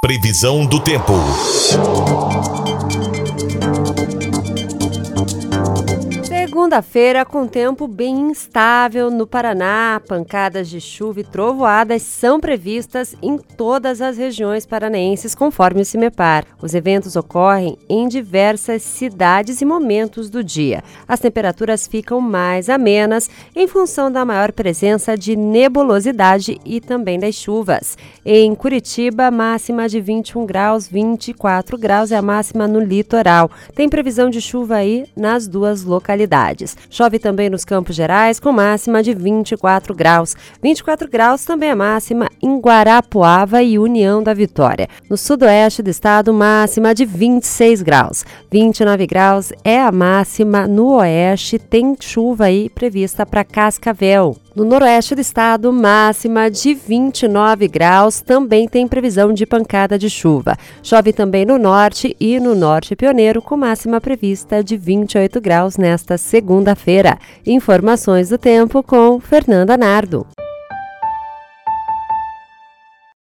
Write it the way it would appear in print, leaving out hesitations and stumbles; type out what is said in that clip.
Previsão do tempo. Segunda-feira com tempo bem instável no Paraná. Pancadas de chuva e trovoadas são previstas em todas as regiões paranaenses, conforme o CIMEPAR. Os eventos ocorrem em diversas cidades e momentos do dia. As temperaturas ficam mais amenas em função da maior presença de nebulosidade e também das chuvas. Em Curitiba, máxima de 21 graus, 24 graus é a máxima no litoral. Tem previsão de chuva aí nas duas localidades. Chove também nos Campos Gerais, com máxima de 24 graus. 24 graus também é máxima em Guarapuava e União da Vitória. No sudoeste do estado, máxima de 26 graus. 29 graus é a máxima no oeste, tem chuva aí prevista para Cascavel. No noroeste do estado, máxima de 29 graus, também tem previsão de pancada de chuva. Chove também no norte e no norte pioneiro, com máxima prevista de 28 graus nesta segunda-feira. Informações do tempo com Fernanda Nardo.